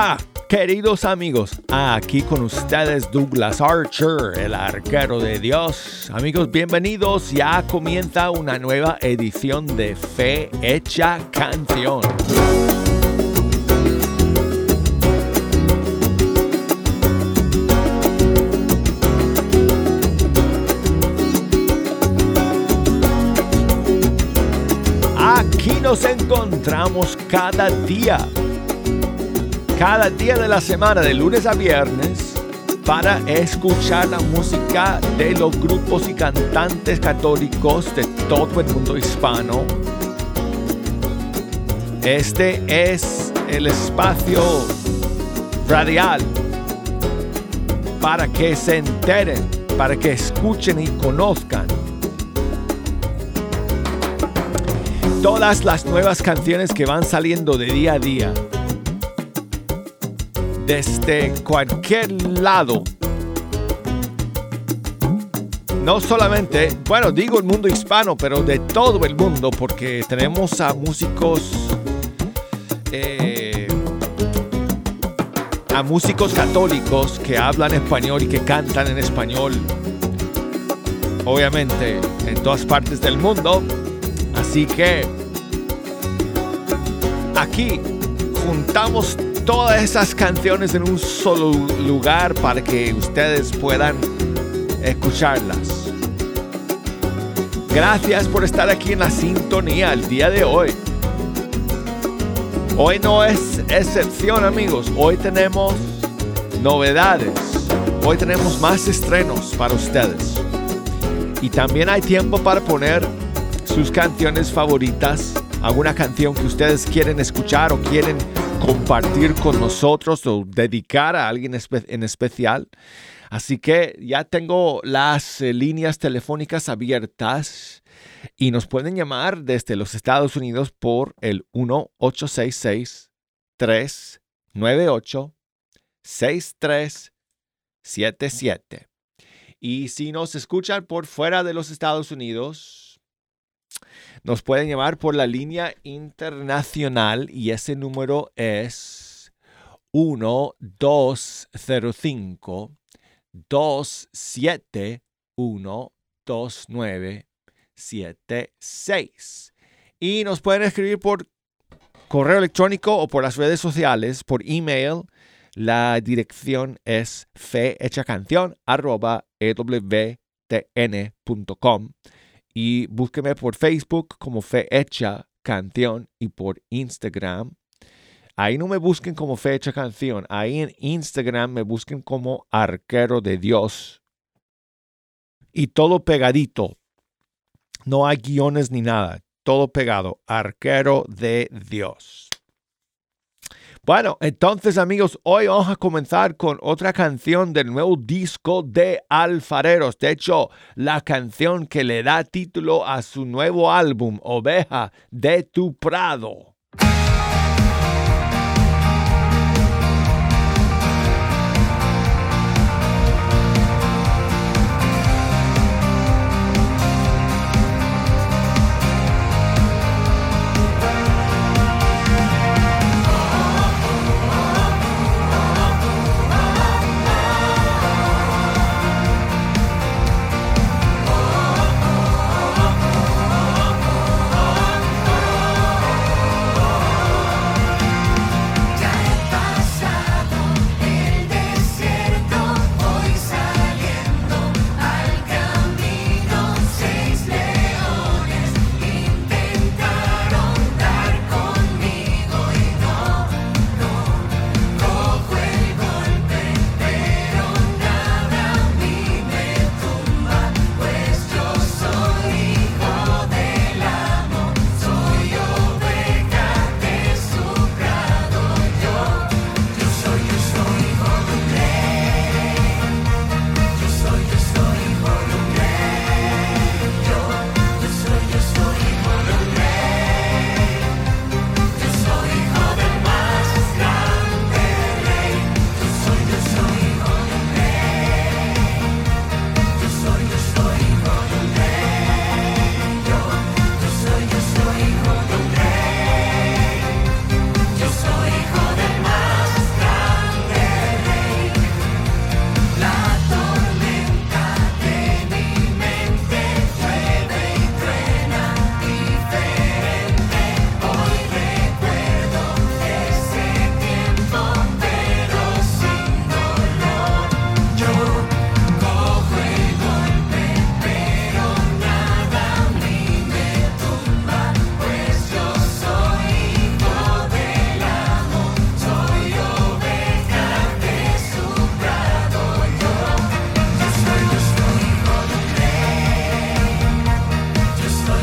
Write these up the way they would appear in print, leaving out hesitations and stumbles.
Hola, queridos amigos. Aquí con ustedes Douglas Archer, el arquero de Dios. Amigos, bienvenidos. Ya comienza una nueva edición de Fe Hecha Canción. Aquí nos encontramos cada día de la semana, de lunes a viernes, para escuchar la música de los grupos y cantantes católicos de todo el mundo hispano. Este es el espacio radial para que se enteren, para que escuchen y conozcan todas las nuevas canciones que van saliendo de día a día. Desde cualquier lado. No solamente, bueno, digo el mundo hispano, pero de todo el mundo, porque tenemos a músicos católicos que hablan español y que cantan en español, obviamente en todas partes del mundo. Así que aquí juntamos todas esas canciones en un solo lugar para que ustedes puedan escucharlas. Gracias por estar aquí en la sintonía el día de hoy. Hoy no es excepción, amigos. Hoy tenemos novedades. Hoy tenemos más estrenos para ustedes. Y también hay tiempo para poner sus canciones favoritas. Alguna canción que ustedes quieren escuchar o quieren compartir con nosotros o dedicar a alguien en especial. Así que ya tengo las líneas telefónicas abiertas y nos pueden llamar desde los Estados Unidos por el 1-866-398-6377. Y si nos escuchan por fuera de los Estados Unidos, nos pueden llamar por la línea internacional y ese número es 1-205-271-2976. Y nos pueden escribir por correo electrónico o por las redes sociales, por email. La dirección es fehechacancion@ewtn.com. Y búsqueme por Facebook como Fe Hecha Canción y por Instagram. Ahí no me busquen como Fe Hecha Canción. Ahí en Instagram me busquen como Arquero de Dios. Y todo pegadito. No hay guiones ni nada. Todo pegado. Arquero de Dios. Bueno, entonces amigos, hoy vamos a comenzar con otra canción del nuevo disco de Alfareros. De hecho, la canción que le da título a su nuevo álbum, Oveja de tu Prado.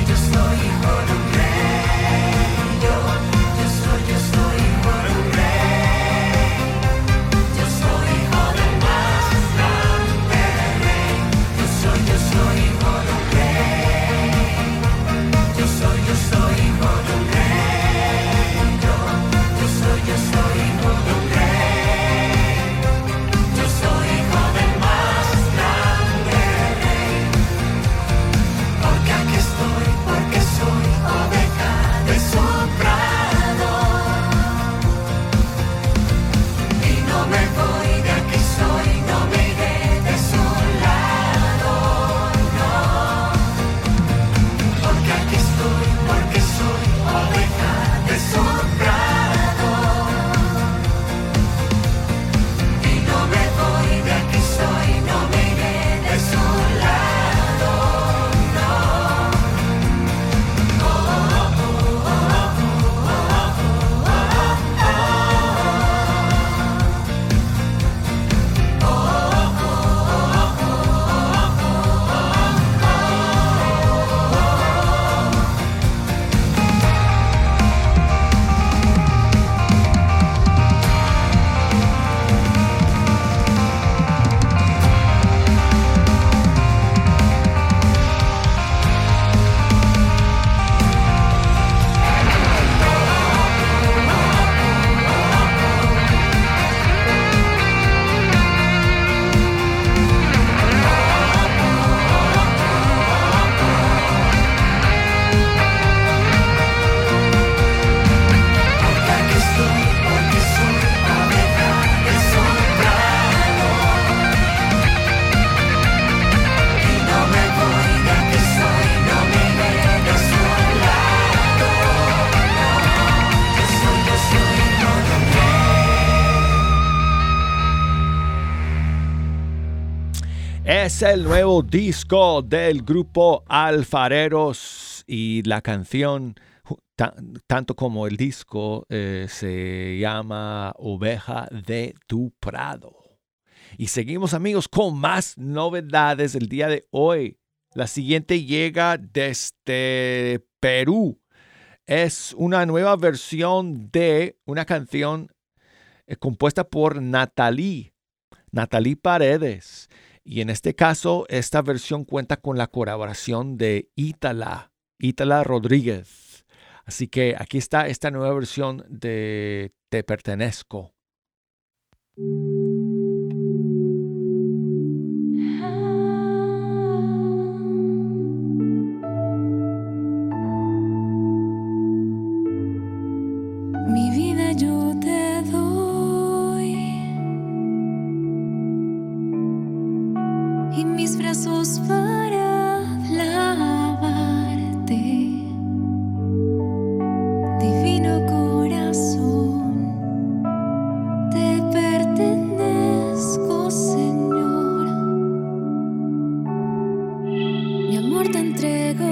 Es el nuevo disco del grupo Alfareros y la canción, tanto como el disco, se llama Oveja de tu Prado. Y seguimos, amigos, con más novedades el día de hoy. La siguiente llega desde Perú. Es una nueva versión de una canción compuesta por Nathalie Paredes. Y en este caso, esta versión cuenta con la colaboración de Ítala Rodríguez. Así que aquí está esta nueva versión de Te Pertenezco. Mi vida yo te doy y mis brazos para lavarte, divino corazón, te pertenezco, Señor, mi amor te entrego.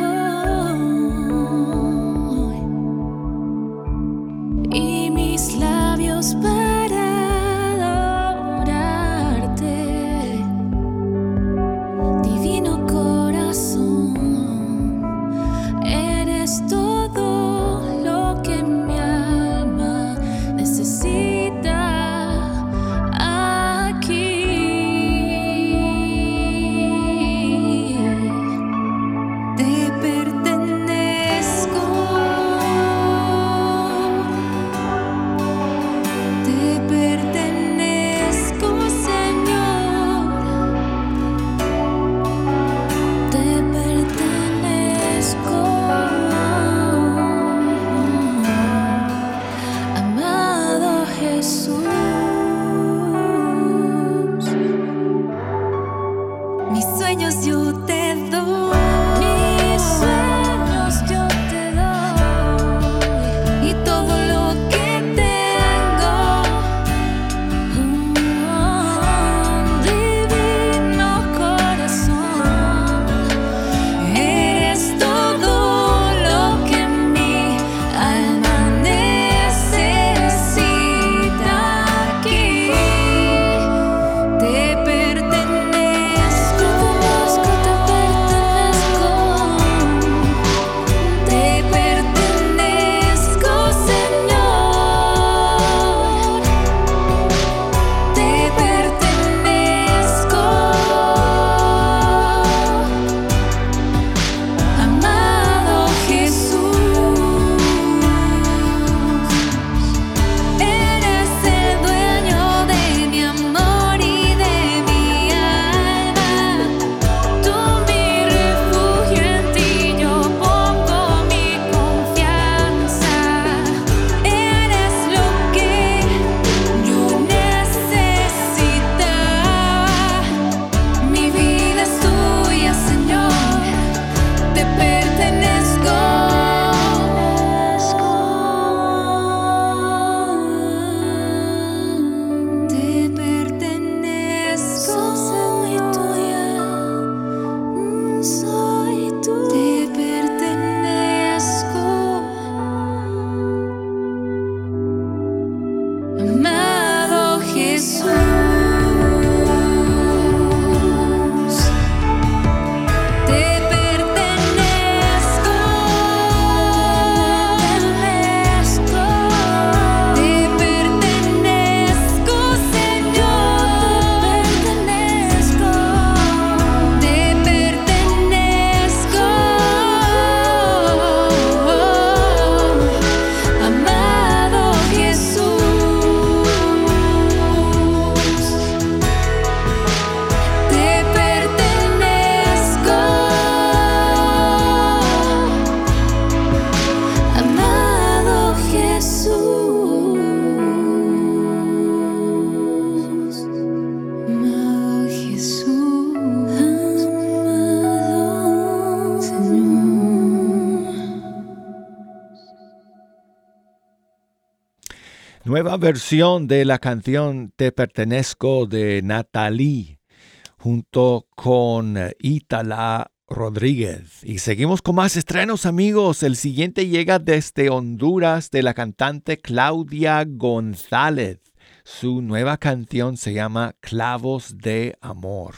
Y mis labios para adorarte, divino corazón, eres todo lo que mi alma necesita aquí. Te pertenezco. Te pertenezco, Señor. Te pertenezco. Nueva versión de la canción Te Pertenezco de Natalie junto con Ítala Rodríguez. Y seguimos con más estrenos, amigos. El siguiente llega desde Honduras de la cantante Claudia González. Su nueva canción se llama Clavos de Amor.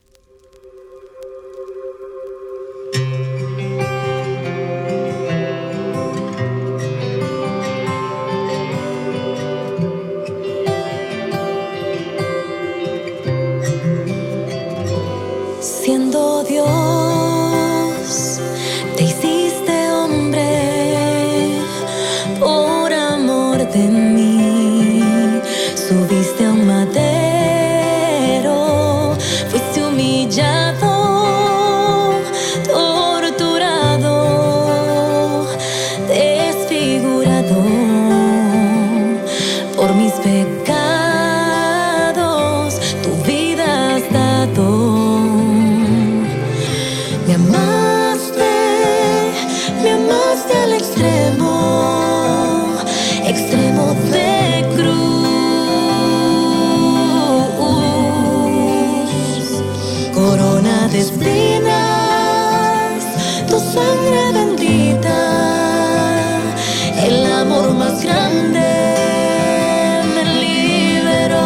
Siendo Dios, te hiciste hombre por amor de mí. Subiste a un madero, fuiste humillado, torturado, desfigurado por mis pecados. Tu vida has dado. Me amaste al extremo, extremo de cruz. Corona de espinas, tu sangre bendita, el amor más grande me liberó.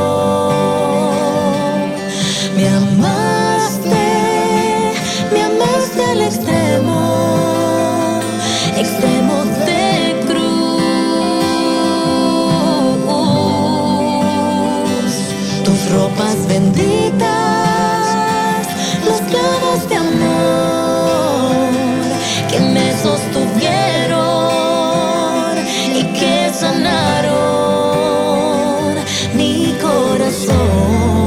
Me amaste al extremo, extremo de cruz. Tus ropas benditas, los clavos de amor que me sostuvieron y que sanaron mi corazón.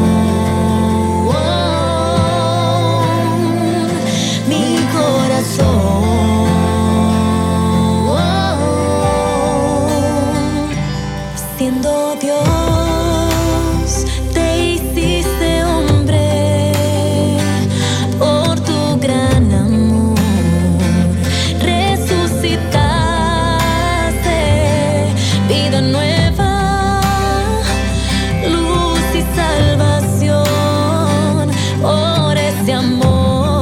Siendo Dios, te hiciste hombre por tu gran amor. Resucitaste, vida nueva, luz y salvación por ese amor.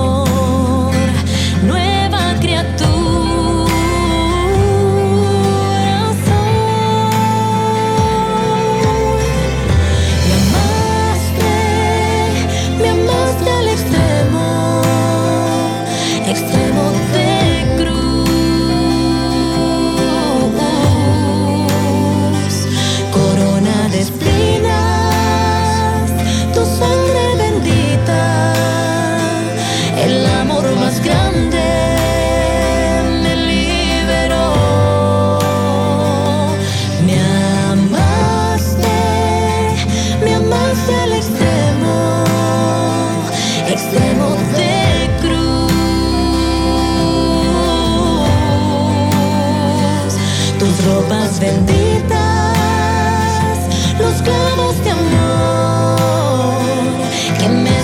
Ropas benditas, los clavos de amor que me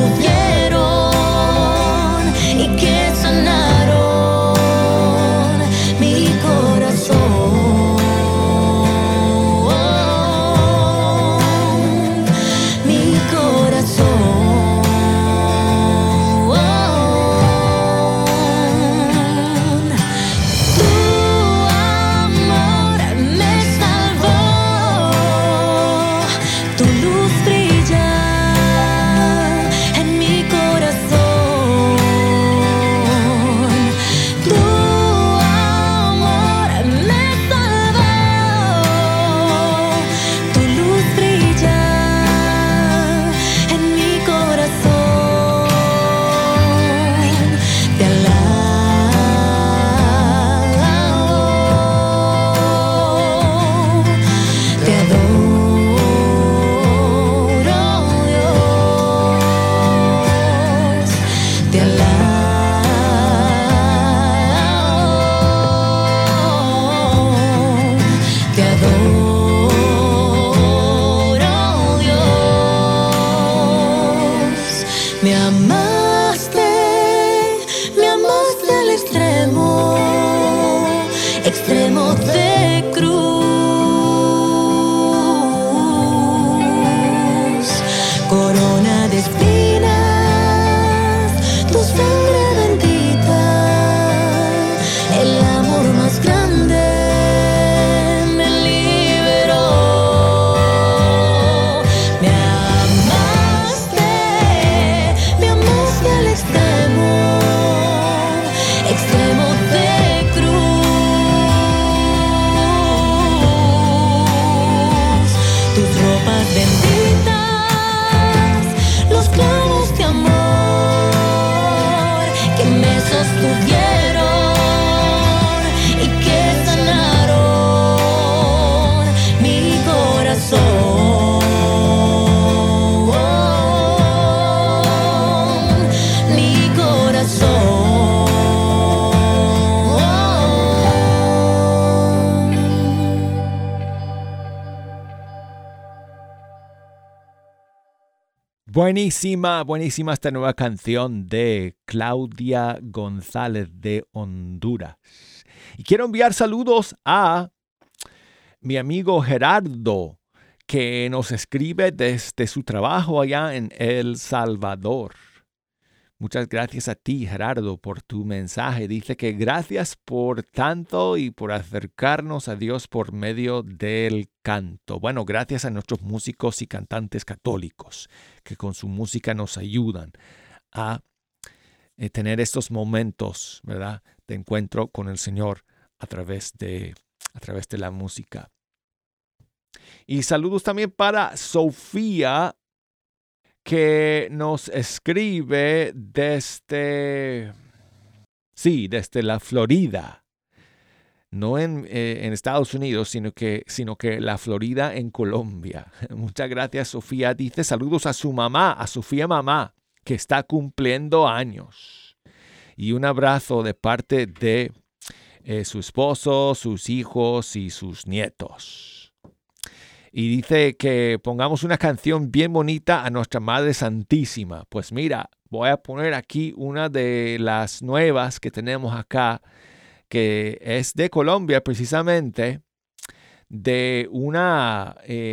sostuvieron y que sanaron mi corazón, mi corazón. Me Buenísima, buenísima esta nueva canción de Claudia González de Honduras. Y quiero enviar saludos a mi amigo Gerardo, que nos escribe desde su trabajo allá en El Salvador. Muchas gracias a ti, Gerardo, por tu mensaje. Dice que gracias por tanto y por acercarnos a Dios por medio del canto. Bueno, gracias a nuestros músicos y cantantes católicos que con su música nos ayudan a tener estos momentos, ¿verdad?, de encuentro con el Señor a través de la música. Y saludos también para Sofía, que nos escribe desde la Florida. No en Estados Unidos, sino que la Florida en Colombia. Muchas gracias, Sofía. Dice saludos a su mamá, a Sofía mamá, que está cumpliendo años. Y un abrazo de parte de su esposo, sus hijos y sus nietos. Y dice que pongamos una canción bien bonita a nuestra Madre Santísima. Pues mira, voy a poner aquí una de las nuevas que tenemos acá, que es de Colombia precisamente, de una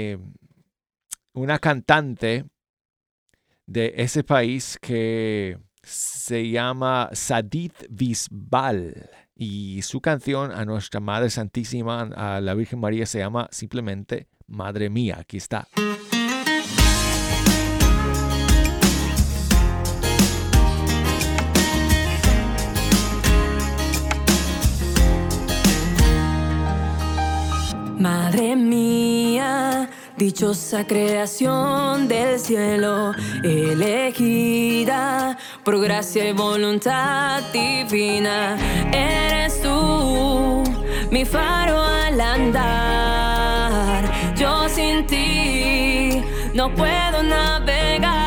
cantante de ese país que se llama Sadith Bisbal. Y su canción a nuestra Madre Santísima, a la Virgen María, se llama simplemente Madre Mía. Aquí está. Madre mía, dichosa creación del cielo, elegida por gracia y voluntad divina. Eres tú, mi faro al andar. Yo sin ti no puedo navegar.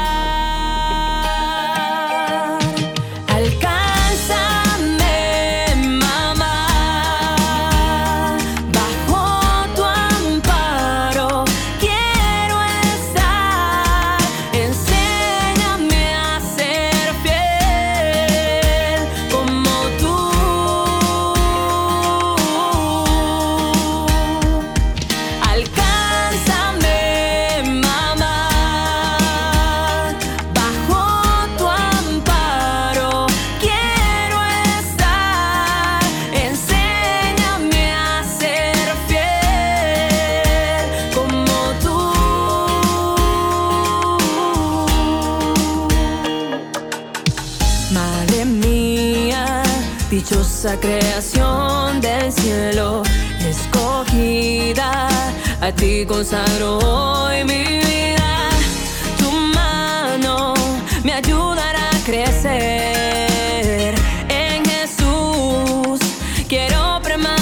Dichosa creación del cielo, escogida, a ti consagro hoy mi vida. Tu mano me ayudará a crecer. En Jesús quiero permanecer.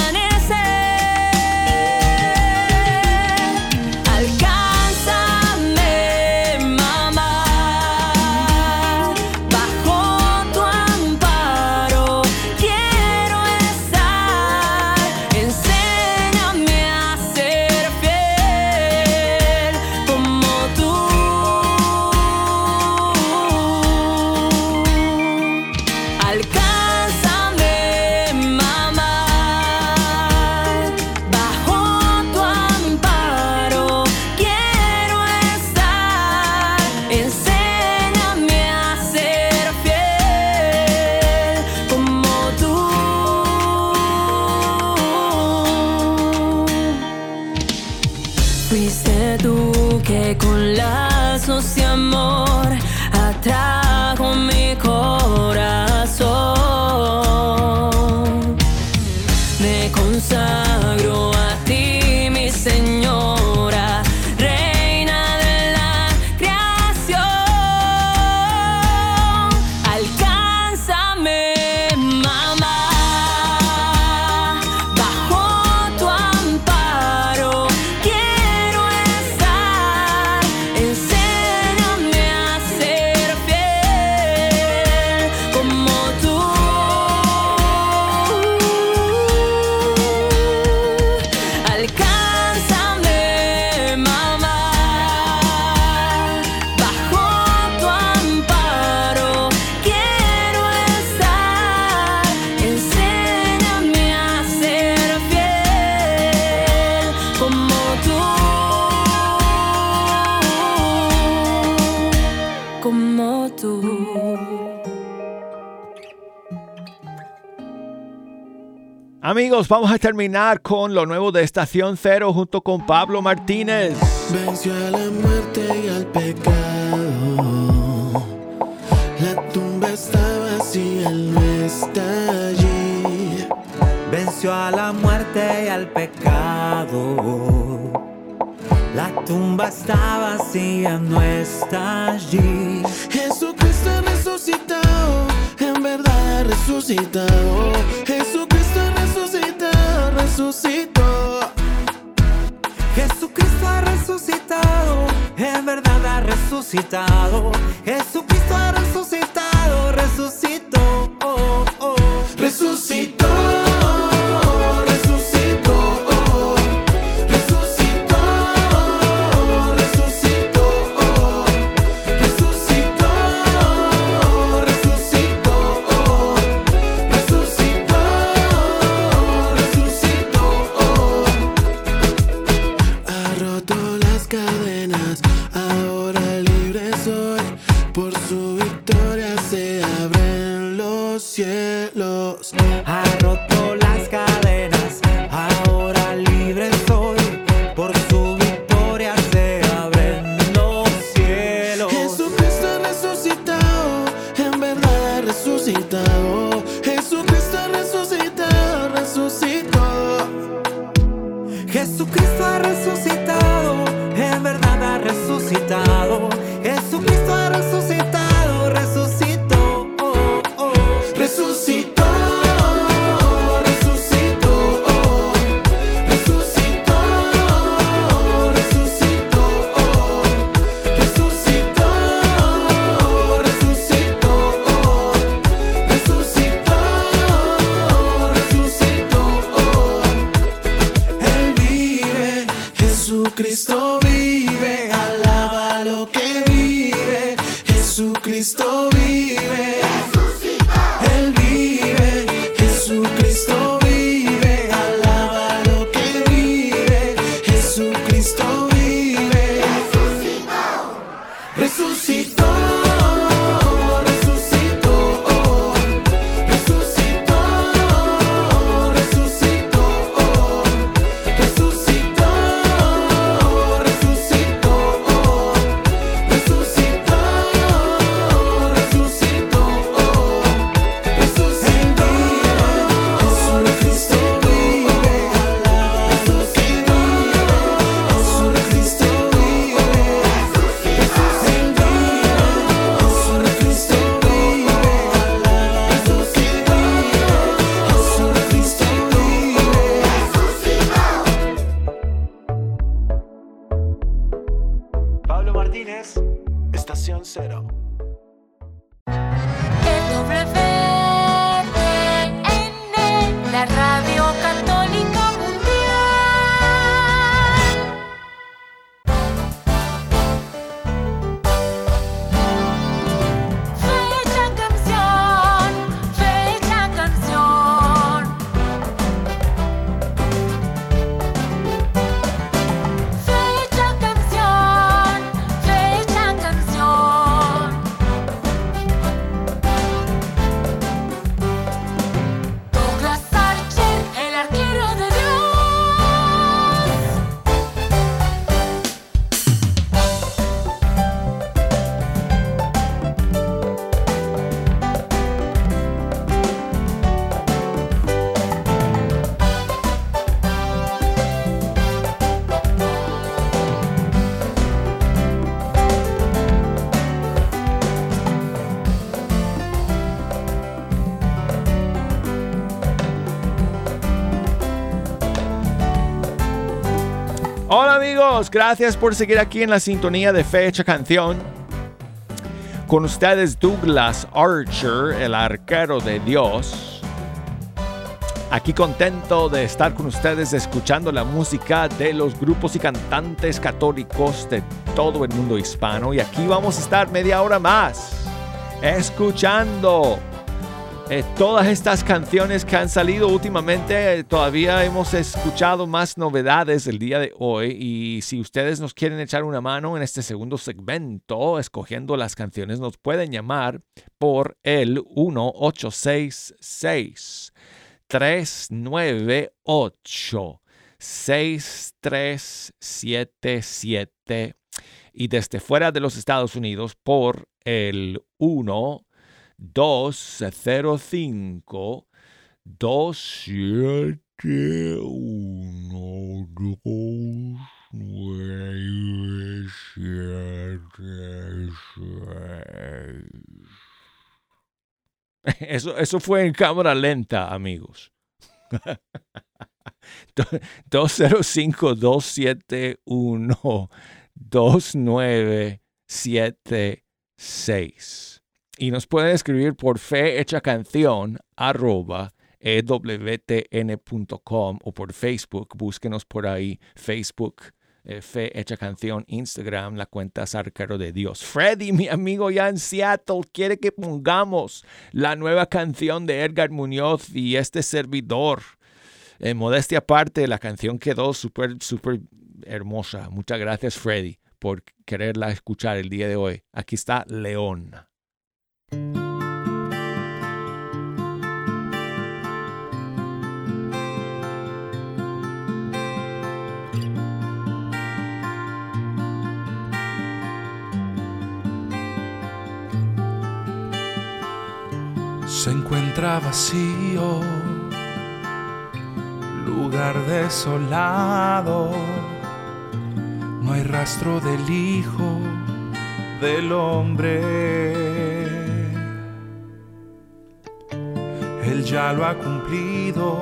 Alcánzame, mamá, bajo tu amparo. Quiero estar, enséñame a ser fiel como tú. Alcánzame, mamá, bajo tu amparo. Quiero estar, enséñame a ser fiel como tú. Fuiste tú que con lazos de amor atrajo mi corazón. Me consagro a ti, mi Señora, Reina de la creación. Alcánzame, mamá, bajo tu amparo. Quiero estar, enséñame a ser fiel Amigos, vamos a terminar con lo nuevo de Estación Cero junto con Pablo Martínez. Venció a la muerte y al pecado. La tumba está vacía, él no está allí. Venció a la muerte y al pecado. La tumba está vacía, no está allí. Jesucristo ha resucitado, en verdad ha resucitado. Jesucristo ha resucitado, resucitó. Jesucristo ha resucitado, en verdad ha resucitado. Jesucristo ha resucitado, resucitó. Oh, oh. Resucitó. Cielos. Ha roto las cadenas, ahora libre soy. Por su victoria se abren los cielos. Jesucristo ha resucitado, en verdad ha resucitado. Jesucristo ha resucitado, resucitó. Jesucristo ha resucitado, en verdad ha resucitado. Jesucristo ha resucitado, resucitó. Resucitó, resucitó, resucitó, resucitó, resucitó, resucitó, resucitó, resucitó. Él vive, Jesucristo vive, alaba lo que vive, Jesucristo vive. Él vive, Jesucristo vive, alaba lo que vive, Jesucristo vive. Resucitó, resucitó, resucitó, resucitó, resucitó, resucitó, resucitó, resucitó. Pablo Martínez, Estación Cero. WTN, la radio católica mundial. Fecha canción, fecha canción. Fecha canción, fecha canción. Douglas Archer, el arquero de Dios. Hola amigos, gracias por seguir aquí en la sintonía de Fecha Canción. Con ustedes Douglas Archer, el arquero de Dios. Aquí contento de estar con ustedes escuchando la música de los grupos y cantantes católicos de todo el mundo hispano. Y aquí vamos a estar media hora más escuchando todas estas canciones que han salido últimamente. Todavía hemos escuchado más novedades el día de hoy, y si ustedes nos quieren echar una mano en este segundo segmento escogiendo las canciones, nos pueden llamar por el 1866 398-6377 y desde fuera de los Estados Unidos por el 1-205-271-976. Eso fue en cámara lenta, amigos. 205-271-2976. Y nos pueden escribir por fehechacanción@ewtn.com o por Facebook. Búsquenos por ahí, Facebook, Fe Hecha Canción, Instagram, la cuenta Arquero de Dios. Freddy, mi amigo ya en Seattle, quiere que pongamos la nueva canción de Edgar Muñoz y este servidor. Modestia aparte, la canción quedó súper hermosa. Muchas gracias, Freddy, por quererla escuchar el día de hoy. Aquí está León. Se encuentra vacío, lugar desolado, no hay rastro del Hijo del Hombre. Él ya lo ha cumplido,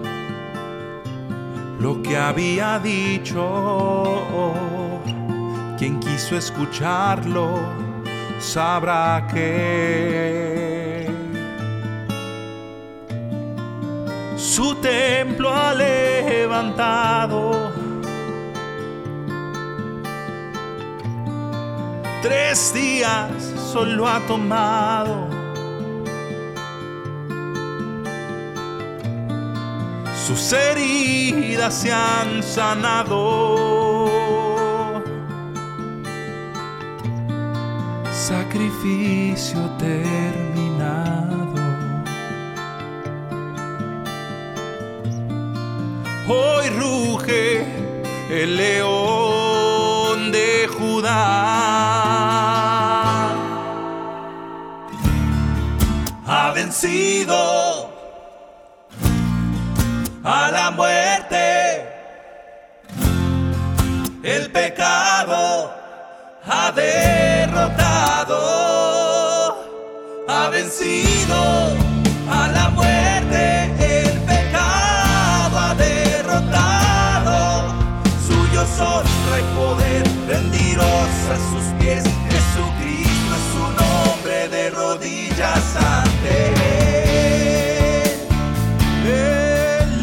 lo que había dicho. Quien quiso escucharlo sabrá que su templo ha levantado. 3 días solo ha tomado. Sus heridas se han sanado. Sacrificio terminado. Hoy ruge el león de Judá. Ha vencido a la muerte. El pecado ha derrotado. Ha vencido a la muerte. El pecado ha derrotado. Suyo es honra y poder, rendiros a sus pies. Jesucristo es su nombre, de rodillas ante él. El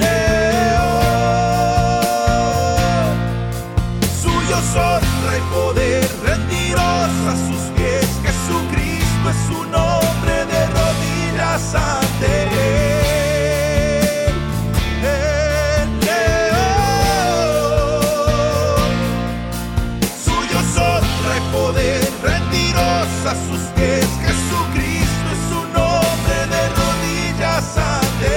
león. Suyo es honra y poder, rendiros a sus pies. Jesucristo es su nombre, de rodillas ante él. A sus pies, Jesucristo es su nombre, de rodillas ante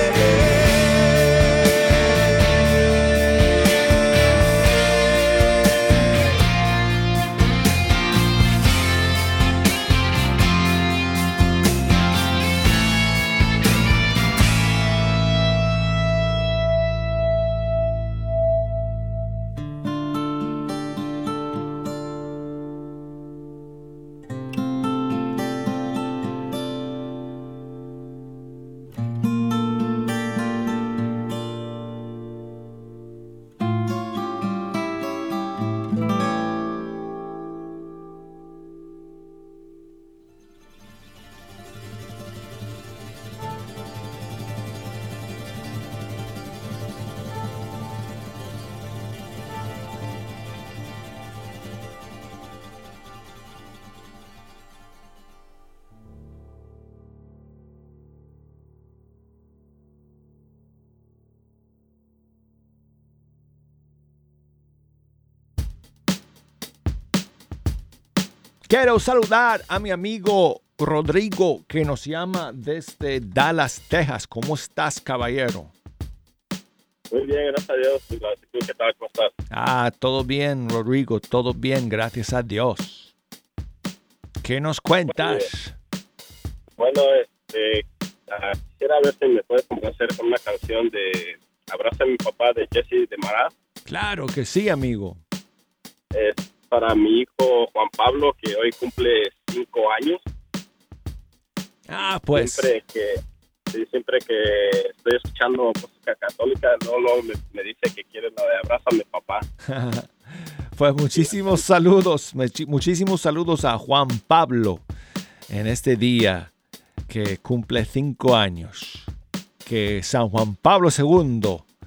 Quiero saludar a mi amigo Rodrigo, que nos llama desde Dallas, Texas. ¿Cómo estás, caballero? Muy bien, gracias a Dios. ¿Tú qué tal? ¿Cómo estás? Todo bien, Rodrigo. Todo bien, gracias a Dios. ¿Qué nos cuentas? Bueno, quisiera ver si me puedes complacer con una canción de Abraza a mi papá de Jesse de Marat. Claro que sí, amigo. Es para mi hijo Juan Pablo, que hoy cumple 5 años. Pues. Siempre que estoy escuchando música católica, luego me dice que quiere la de Abrázame, papá. Pues muchísimos saludos a Juan Pablo en este día que cumple 5 años. Que San Juan Pablo II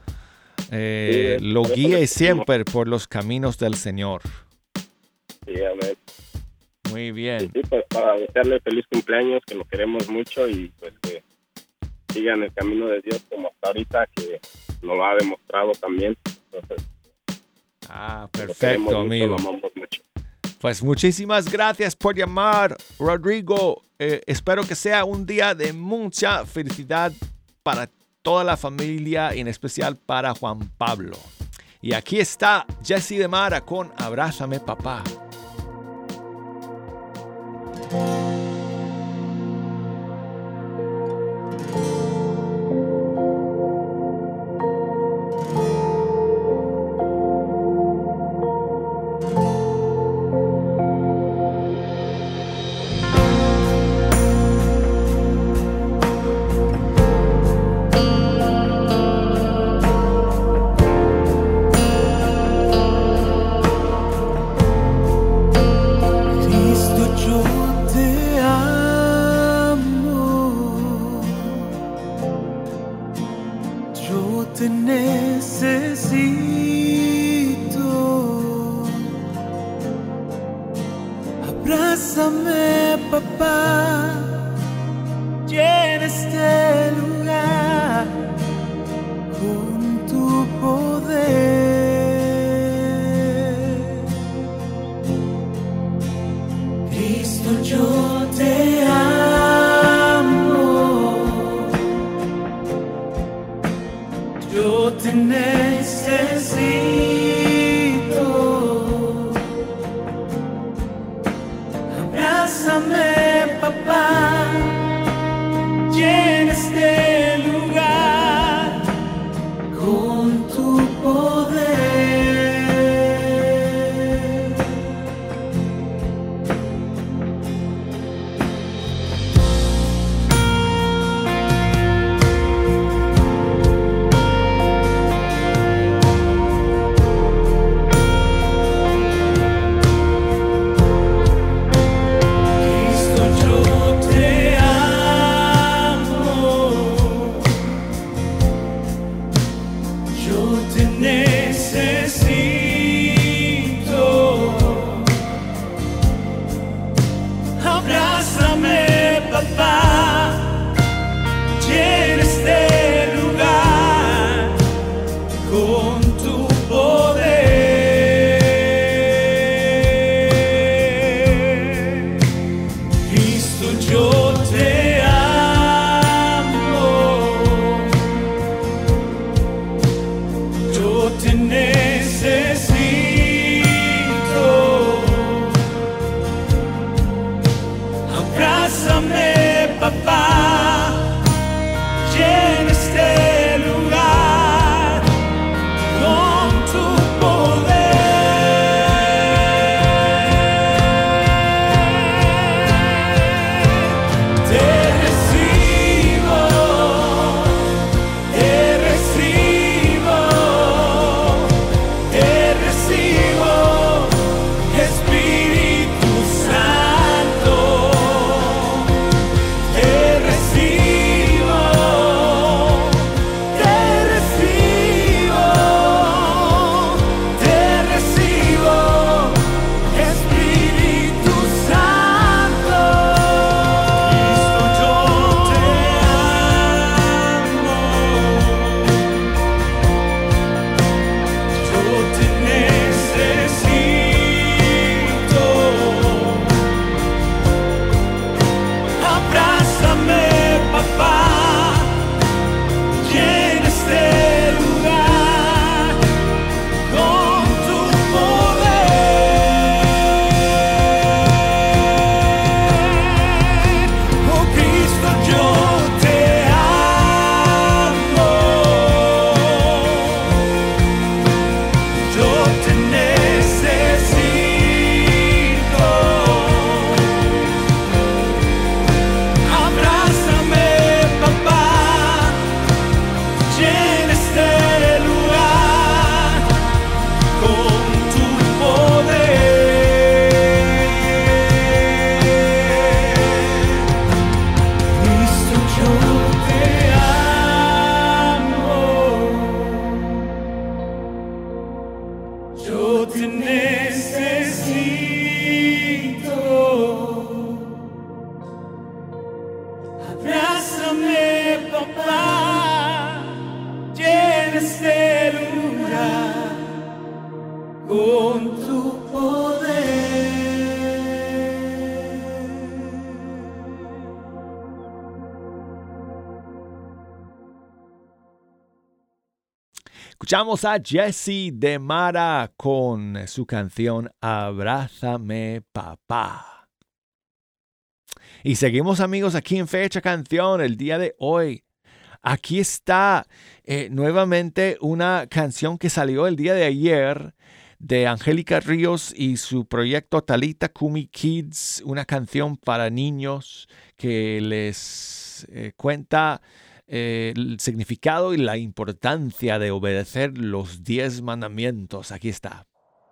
lo guíe siempre por los caminos del Señor. Sí, amén. Muy bien. Sí, pues para desearle feliz cumpleaños, que lo queremos mucho y pues que sigan el camino de Dios como hasta ahorita, que nos lo ha demostrado también. Entonces, perfecto, amigo. Lo amamos mucho. Pues muchísimas gracias por llamar, Rodrigo. Espero que sea un día de mucha felicidad para toda la familia y en especial para Juan Pablo. Y aquí está Jesse de Mara con Abrázame, papá. Escuchamos a Jesse de Mara con su canción Abrázame Papá. Y seguimos, amigos, aquí en Fecha Canción el día de hoy. Aquí está nuevamente una canción que salió el día de ayer de Angélica Ríos y su proyecto Talita Kumi Kids, una canción para niños que les cuenta el significado y la importancia de obedecer los 10 mandamientos. Aquí está.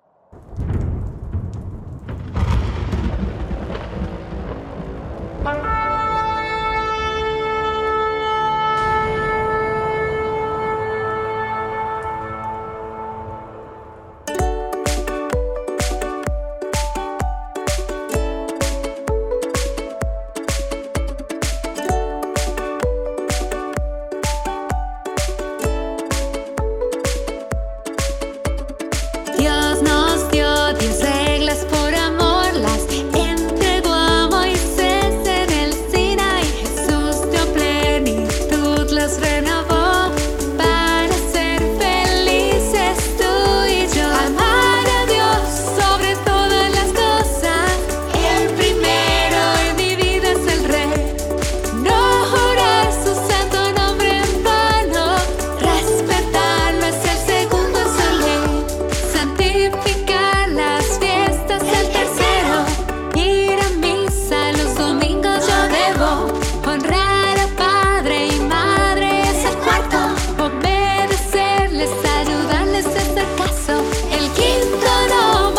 Dios nos dio 10 reglas por amor, las entregó a Moisés en el Sinaí. Jesús dio plenitud, las renovó para ser felices tú y yo. Amar a Dios sobre todas las cosas, el primero en mi vida es el Rey. No jurar su santo nombre en vano, respetarlo es el segundo en su ley. Santificar las fiestas el tercero, ir a misa los domingos yo debo, honrar a padre y madre es el cuarto, obedecerles, ayudarles es el caso, el quinto no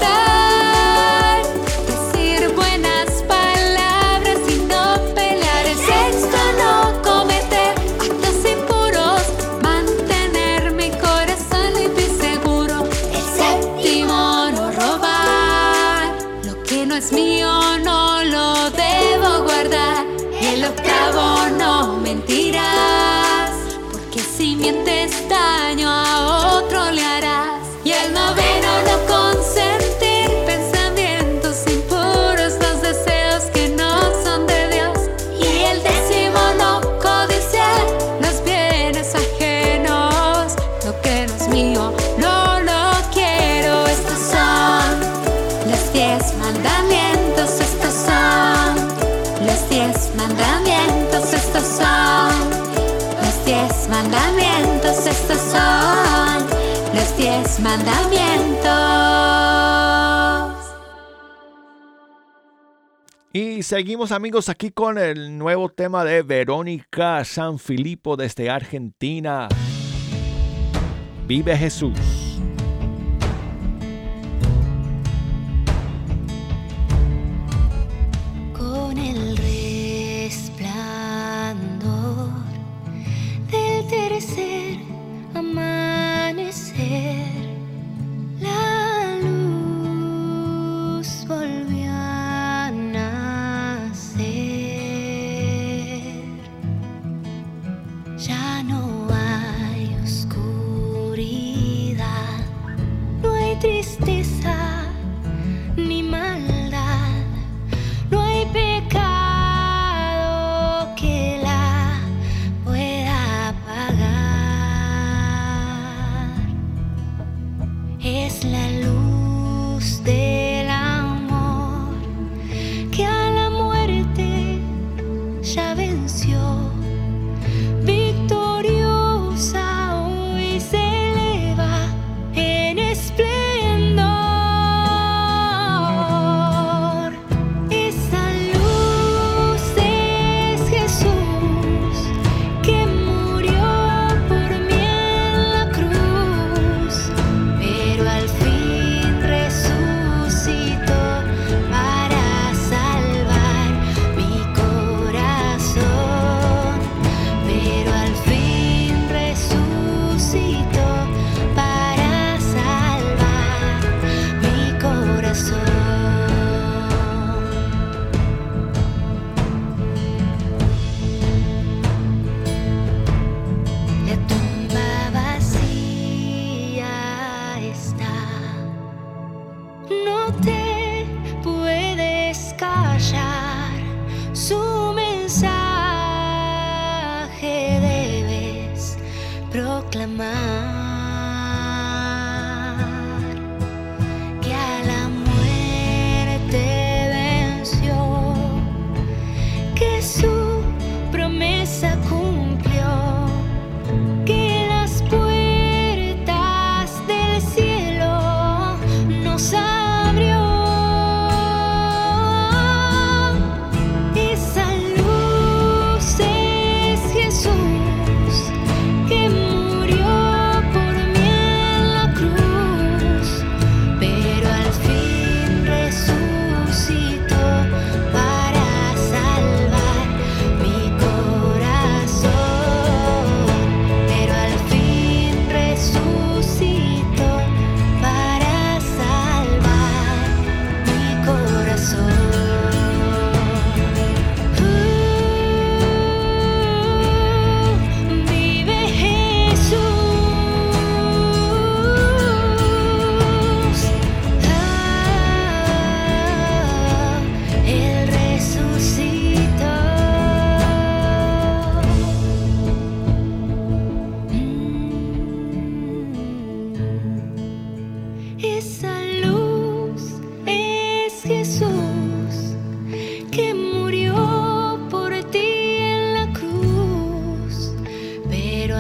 matar, decir buenas palabras y no pelear, el sexto no cometer actos impuros, mantener mi corazón limpio y seguro, el séptimo no robar, lo que no es mío no lo debo guardar, el octavo no mentirás, porque si mientes daño a otro le harás, y el noveno no consentir pensamientos impuros, los deseos que no son de Dios, y el décimo no codiciar los bienes ajenos, lo que no es mío no lo quiero. Estos son los 10 mandamientos, estos son los 10 mandamientos, estos son los 10 mandamientos, estos son los 10 mandamientos. Y seguimos, amigos, aquí con el nuevo tema de Verónica Sanfilippo desde Argentina. Vive Jesús. Con el resplandor del tercer amanecer, la luz volvió a nacer. Ya no hay oscuridad, no hay tristeza ni maldad, no hay pecado que la pueda apagar. Es la luz del amor que a la muerte ya venció. Victoriosa hoy se eleva en esplendor. Esa luz es Jesús que murió por mí en la cruz, pero al fin resucitó para salvar mi corazón. Pero al fin resucitó para salvar mi corazón. La tumba vacía está, no te puedes callar, su mensaje debes proclamar.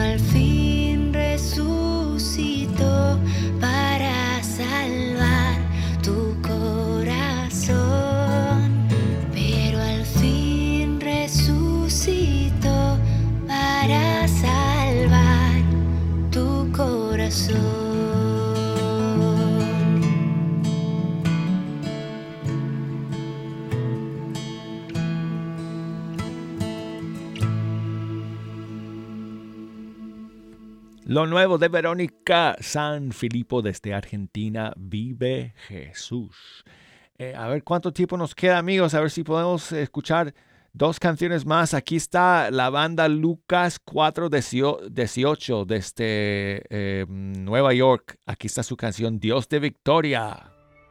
al fin resucitó para salvar tu corazón. Pero al fin resucitó para salvar tu corazón. Lo nuevo de Verónica Sanfilippo desde Argentina, Vive Jesús. A ver cuánto tiempo nos queda, amigos, a ver si podemos escuchar 2 canciones más. Aquí está la banda Lucas 418 desde Nueva York. Aquí está su canción Dios de Victoria.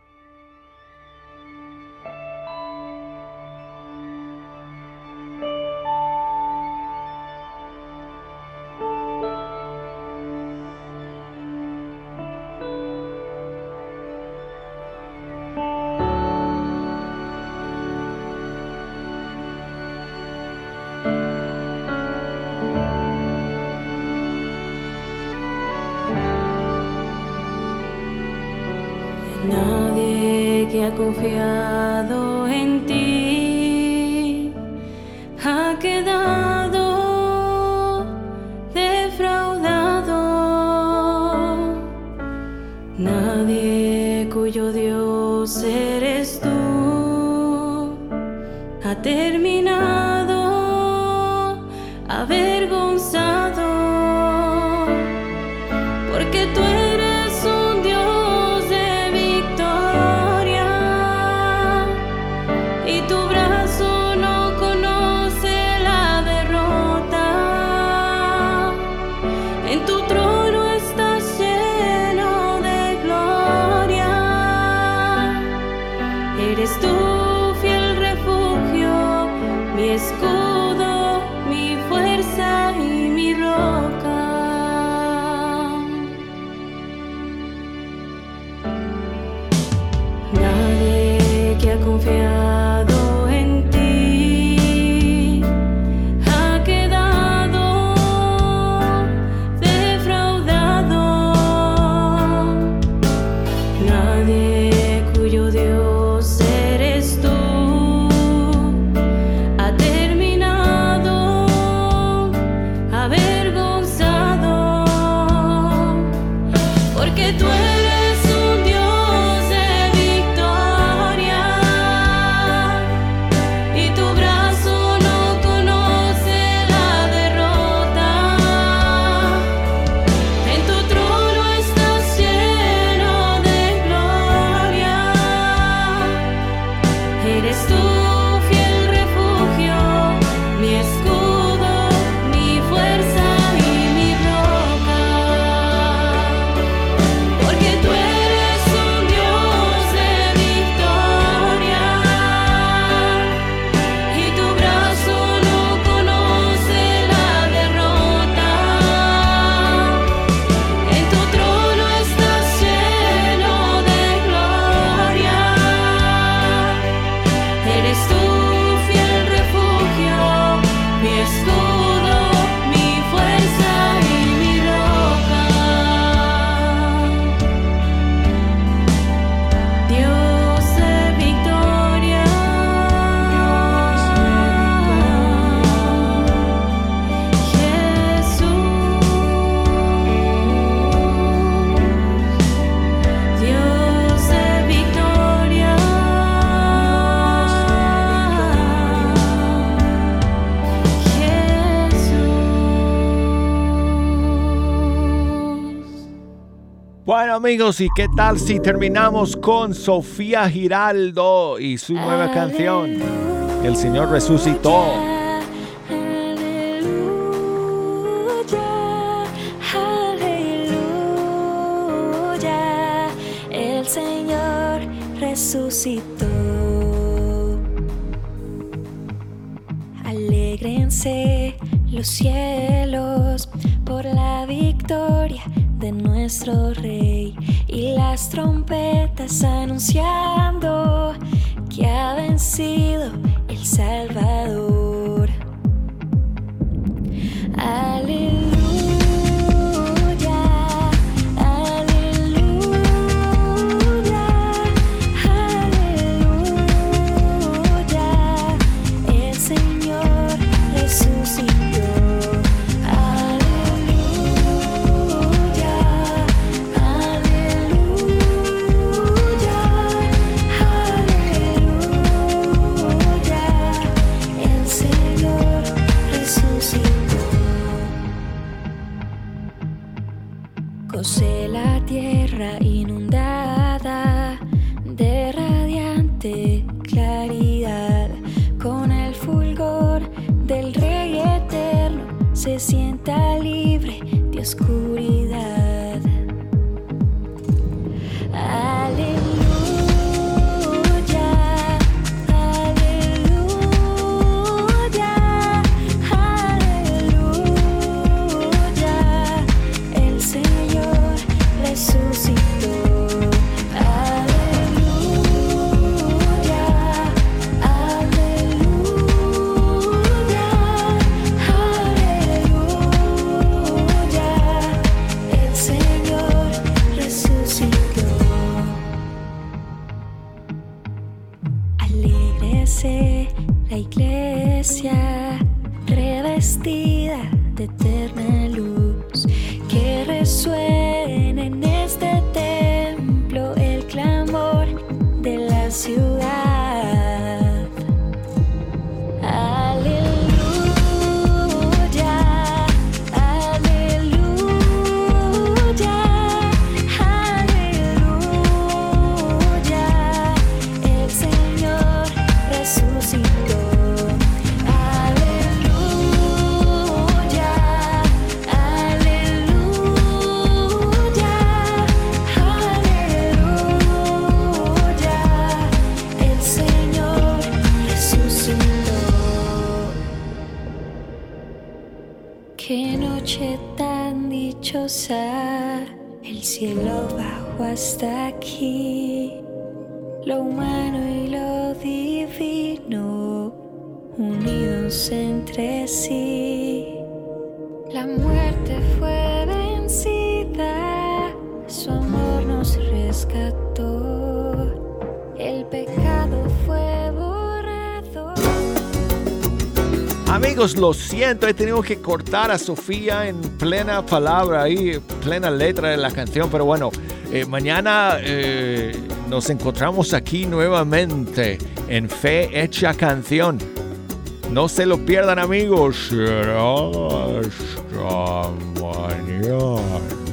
Nadie que ha confiado en ti ha quedado defraudado. Nadie cuyo Dios eres tú ha terminado avergonzado, porque tú eres un Dios de victoria y tu brazo no conoce la derrota. En tu trono estás lleno de gloria. Eres tu fiel refugio, mi escudo, mi fuerza y mi roca. Nadie que ha confiado en ti ha quedado defraudado. Nadie cuyo Dios eres tú ha terminado avergonzado, porque tú eres un Dios de victoria y tu brazo no conoce la derrota. En tu trono estás lleno de gloria. Eres tu fiel refugio, mi escudo, mi fuerza y mi roca. Porque tú eres un Dios de victoria y tu brazo no conoce la derrota. En tu trono estás lleno de gloria. Eres tu fiel refugio, mi escudo, mi fuerza y mi roca. Dios de victoria, Jesús. Dios de victoria, Jesús. Bueno, amigos, ¿y qué tal si terminamos con Sofía Giraldo y su nueva canción, El Señor Resucitó? Aleluya, el Señor resucitó. Alégrense los cielos por la victoria de nuestro Rey, y las trompetas anunciando que ha vencido el Salvador. Aleluya. cose la tierra inundada de radiante claridad. Con el fulgor del Rey eterno se sienta libre de oscuridad. Aleluya, aleluya, aleluya. El Señor resucitó. Aleluya, aleluya, aleluya. El Señor resucitó. Alégrese la iglesia revestida de eterna luz, que resuene en este templo el clamor de la ciudad. Aleluya, aleluya, aleluya. El Señor resucitó. Aleluya, aleluya, aleluya. El Señor resucitó. Qué noche tan dichosa, el cielo bajó hasta aquí. Lo humano y lo divino unidos entre sí. La muerte fue vencida, su amor nos rescató. El pecado fue borrado. Amigos, lo siento, he tenido que cortar a Sofía en plena palabra ahí, plena letra de la canción, pero bueno, mañana nos encontramos aquí nuevamente en Fe Hecha Canción. No se lo pierdan, amigos. Será hasta mañana.